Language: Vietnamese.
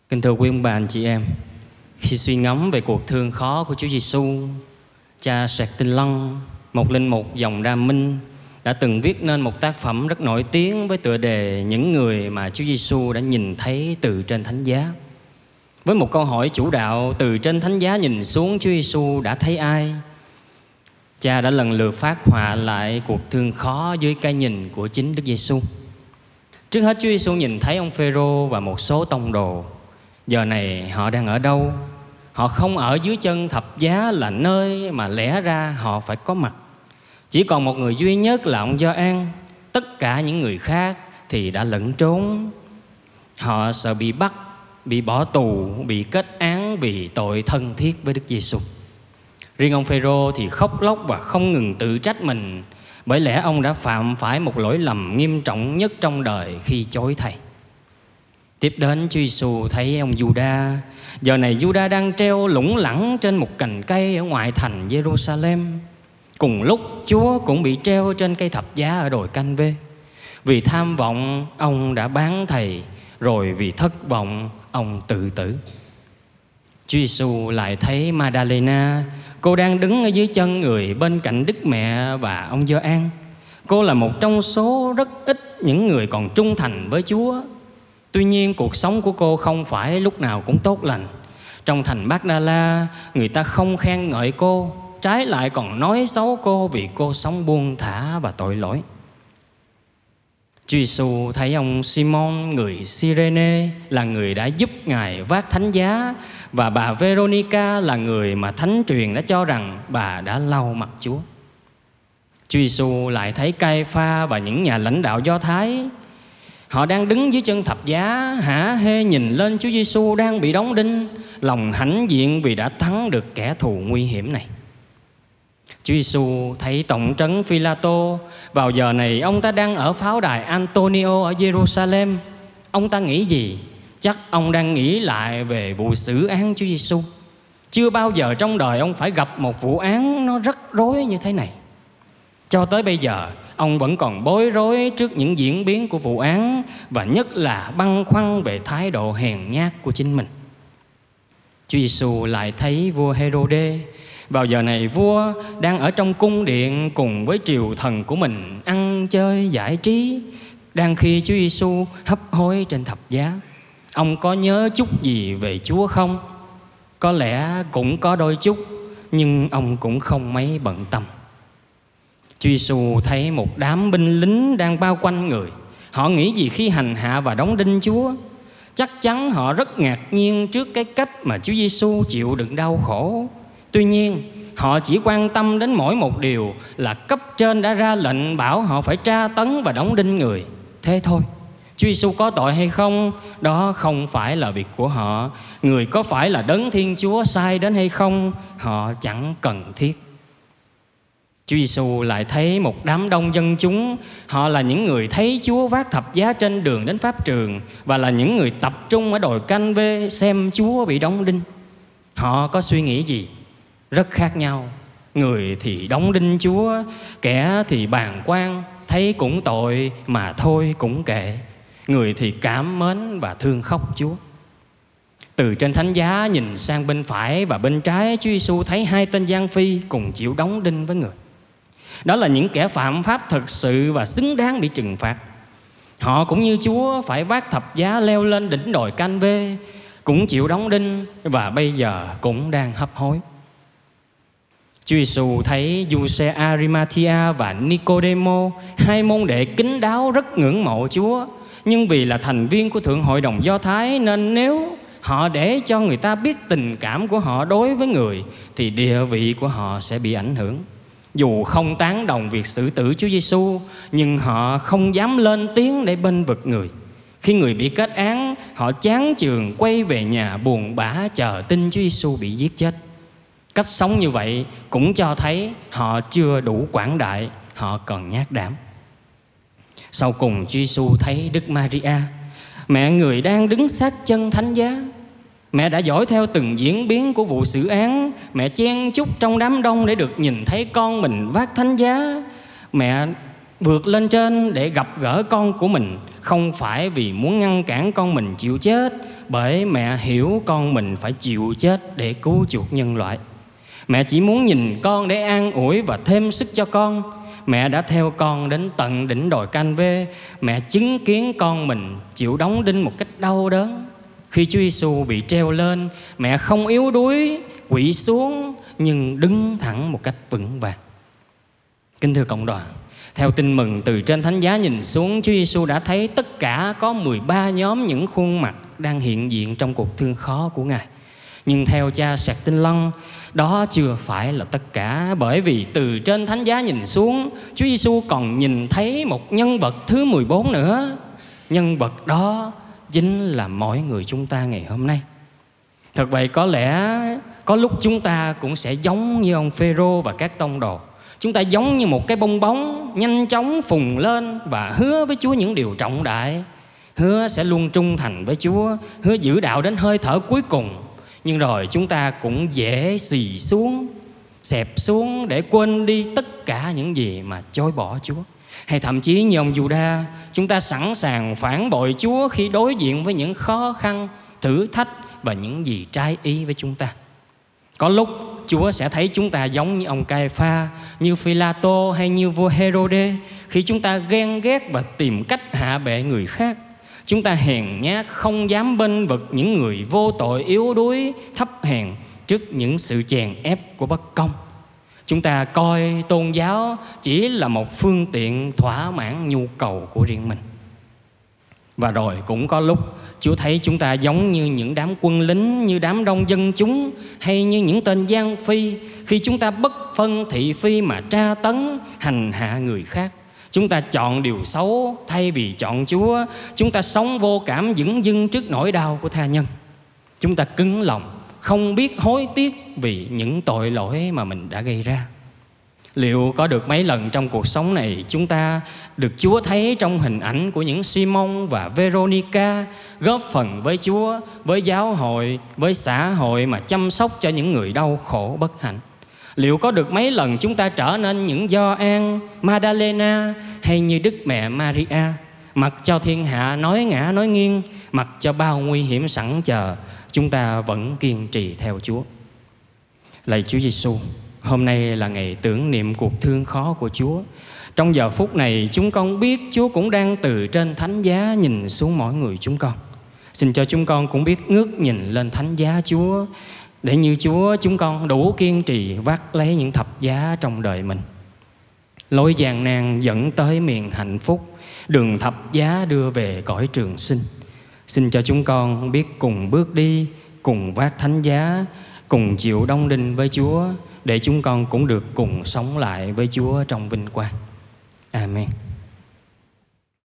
Kính thưa quý ông bà anh chị em, khi suy ngẫm về cuộc thương khó của Chúa Giêsu, cha Sẹt Tinh Lăng, một linh mục dòng Đa Minh, đã từng viết nên một tác phẩm rất nổi tiếng với tựa đề Những người mà Chúa Giêsu đã nhìn thấy từ trên thánh giá. Với một câu hỏi chủ đạo, từ trên thánh giá nhìn xuống Chúa Giêsu đã thấy ai? Cha đã lần lượt phác họa lại cuộc thương khó dưới cái nhìn của chính Đức Giêsu. Trước hết, Chúa Giêsu nhìn thấy ông Phêrô và một số tông đồ. Giờ này họ đang ở đâu? Họ không ở dưới chân thập giá là nơi mà lẽ ra họ phải có mặt. Chỉ còn một người duy nhất là ông Gioan. Tất cả những người khác thì đã lẫn trốn. Họ sợ bị bắt, bị bỏ tù, bị kết án vì tội thân thiết với Đức Giêsu. Riêng ông Phêrô thì khóc lóc và không ngừng tự trách mình, bởi lẽ ông đã phạm phải một lỗi lầm nghiêm trọng nhất trong đời khi chối thầy. Tiếp đến, Chúa Giêsu thấy ông Giuđa. Giờ này Giuđa đang treo lủng lẳng trên một cành cây ở ngoại thành Jerusalem. Cùng lúc Chúa cũng bị treo trên cây thập giá ở đồi Canh Vê. Vì tham vọng, ông đã bán thầy, rồi vì thất vọng, ông tự tử. Chúa Giêsu lại thấy Madalena. Cô đang đứng ở dưới chân người bên cạnh Đức Mẹ và ông Gioan. Cô là một trong số rất ít những người còn trung thành với Chúa. Tuy nhiên, cuộc sống của cô không phải lúc nào cũng tốt lành. Trong thành Magdala, người ta không khen ngợi cô, trái lại còn nói xấu cô vì cô sống buông thả và tội lỗi. Chúa Giêsu thấy ông Simon người Cyrene là người đã giúp Ngài vác thánh giá, và bà Veronica là người mà thánh truyền đã cho rằng bà đã lau mặt Chúa. Chúa Giêsu lại thấy Cai-pha và những nhà lãnh đạo Do Thái. Họ đang đứng dưới chân thập giá, hả hê nhìn lên Chúa Giêsu đang bị đóng đinh, lòng hãnh diện vì đã thắng được kẻ thù nguy hiểm này. Chúa Giêsu thấy tổng trấn Phi-la-tô. Vào giờ này ông ta đang ở pháo đài Antonio ở Jerusalem. Ông ta nghĩ gì? Chắc ông đang nghĩ lại về vụ xử án Chúa Giêsu. Chưa bao giờ trong đời ông phải gặp một vụ án nó rắc rối như thế này. Cho tới bây giờ, ông vẫn còn bối rối trước những diễn biến của vụ án, và nhất là băn khoăn về thái độ hèn nhát của chính mình. Chúa Giêsu lại thấy vua Hê-rô-đê. Vào giờ này vua đang ở trong cung điện cùng với triều thần của mình ăn chơi giải trí. Đang khi Chúa Giêsu hấp hối trên thập giá, ông có nhớ chút gì về Chúa không? Có lẽ cũng có đôi chút, nhưng ông cũng không mấy bận tâm. Chúa Giêsu thấy một đám binh lính đang bao quanh người. Họ nghĩ gì khi hành hạ và đóng đinh Chúa? Chắc chắn họ rất ngạc nhiên trước cái cách mà Chúa Giêsu chịu đựng đau khổ. Tuy nhiên, họ chỉ quan tâm đến mỗi một điều là cấp trên đã ra lệnh bảo họ phải tra tấn và đóng đinh người. Thế thôi. Chúa Giêsu có tội hay không, đó không phải là việc của họ. Người có phải là Đấng Thiên Chúa sai đến hay không, họ chẳng cần thiết. Chúa Giêsu lại thấy một đám đông dân chúng. Họ là những người thấy Chúa vác thập giá trên đường đến pháp trường, và là những người tập trung ở đồi Canh Vê xem Chúa bị đóng đinh. Họ có suy nghĩ gì? Rất khác nhau. Người thì đóng đinh Chúa, kẻ thì bàng quan, thấy cũng tội mà thôi cũng kệ. Người thì cảm mến và thương khóc Chúa. Từ trên thánh giá nhìn sang bên phải và bên trái, Chúa Giêsu thấy hai tên gian phi cùng chịu đóng đinh với người. Đó là những kẻ phạm pháp thực sự và xứng đáng bị trừng phạt. Họ cũng như Chúa phải vác thập giá leo lên đỉnh đồi Canh Vê, cũng chịu đóng đinh và bây giờ cũng đang hấp hối. Chúa Giêsu thấy Giuse Arimathea và Nicodemo, hai môn đệ kín đáo rất ngưỡng mộ Chúa. Nhưng vì là thành viên của Thượng Hội đồng Do Thái, nên nếu họ để cho người ta biết tình cảm của họ đối với người, thì địa vị của họ sẽ bị ảnh hưởng. Dù không tán đồng việc xử tử Chúa Giêsu, nhưng họ không dám lên tiếng để bênh vực người. Khi người bị kết án, họ chán chường quay về nhà buồn bã chờ tin Chúa Giêsu bị giết chết. Cách sống như vậy cũng cho thấy họ chưa đủ quảng đại, họ còn nhát đảm. Sau cùng, Chúa Giêsu thấy Đức Maria, mẹ người đang đứng sát chân thánh giá. Mẹ đã dõi theo từng diễn biến của vụ xử án. Mẹ chen chúc trong đám đông để được nhìn thấy con mình vác thánh giá. Mẹ vượt lên trên để gặp gỡ con của mình, không phải vì muốn ngăn cản con mình chịu chết, bởi mẹ hiểu con mình phải chịu chết để cứu chuộc nhân loại. Mẹ chỉ muốn nhìn con để an ủi và thêm sức cho con. Mẹ đã theo con đến tận đỉnh đồi Can-vê. Mẹ chứng kiến con mình chịu đóng đinh một cách đau đớn. Khi Chúa Giêsu bị treo lên, mẹ không yếu đuối, quỵ xuống, nhưng đứng thẳng một cách vững vàng. Kính thưa cộng đoàn, theo tin mừng từ trên thánh giá nhìn xuống, Chúa Giêsu đã thấy tất cả có 13 nhóm những khuôn mặt đang hiện diện trong cuộc thương khó của Ngài. Nhưng theo cha Sạc Tinh Lăng, đó chưa phải là tất cả, bởi vì từ trên thánh giá nhìn xuống, Chúa Giêsu còn nhìn thấy một nhân vật thứ 14 nữa. Nhân vật đó chính là mỗi người chúng ta ngày hôm nay. Thật vậy, có lẽ có lúc chúng ta cũng sẽ giống như ông Phêrô và các tông đồ. Chúng ta giống như một cái bong bóng nhanh chóng phùng lên và hứa với Chúa những điều trọng đại. Hứa sẽ luôn trung thành với Chúa, hứa giữ đạo đến hơi thở cuối cùng. Nhưng rồi chúng ta cũng dễ xì xuống, xẹp xuống để quên đi tất cả những gì mà chối bỏ Chúa. Hay thậm chí như ông Giu-đa, chúng ta sẵn sàng phản bội Chúa khi đối diện với những khó khăn, thử thách và những gì trái ý với chúng ta. Có lúc Chúa sẽ thấy chúng ta giống như ông Cai-pha, như Phi-la-tô hay như vua Hê-rô-đê, khi chúng ta ghen ghét và tìm cách hạ bệ người khác. Chúng ta hèn nhát, không dám bênh vực những người vô tội, yếu đuối, thấp hèn trước những sự chèn ép của bất công. Chúng ta coi tôn giáo chỉ là một phương tiện thỏa mãn nhu cầu của riêng mình. Và rồi cũng có lúc Chúa thấy chúng ta giống như những đám quân lính, như đám đông dân chúng, hay như những tên gian phi, khi chúng ta bất phân thị phi mà tra tấn, hành hạ người khác. Chúng ta chọn điều xấu thay vì chọn Chúa. Chúng ta sống vô cảm dửng dưng trước nỗi đau của tha nhân. Chúng ta cứng lòng, không biết hối tiếc vì những tội lỗi mà mình đã gây ra. Liệu có được mấy lần trong cuộc sống này chúng ta được Chúa thấy trong hình ảnh của những Simon và Veronica góp phần với Chúa, với giáo hội, với xã hội mà chăm sóc cho những người đau khổ bất hạnh? Liệu có được mấy lần chúng ta trở nên những Gioan, Madalena hay như Đức Mẹ Maria, mặc cho thiên hạ nói ngã nói nghiêng, mặc cho bao nguy hiểm sẵn chờ, chúng ta vẫn kiên trì theo Chúa? Lạy Chúa Giêsu, hôm nay là ngày tưởng niệm cuộc thương khó của Chúa. Trong giờ phút này, chúng con biết Chúa cũng đang từ trên thánh giá nhìn xuống mỗi người chúng con. Xin cho chúng con cũng biết ngước nhìn lên thánh giá Chúa, để như Chúa chúng con đủ kiên trì vác lấy những thập giá trong đời mình. Lối gian nan dẫn tới miền hạnh phúc, đường thập giá đưa về cõi trường sinh. Xin cho chúng con biết cùng bước đi, cùng vác thánh giá, cùng chịu đóng đinh với Chúa, để chúng con cũng được cùng sống lại với Chúa trong vinh quang. Amen.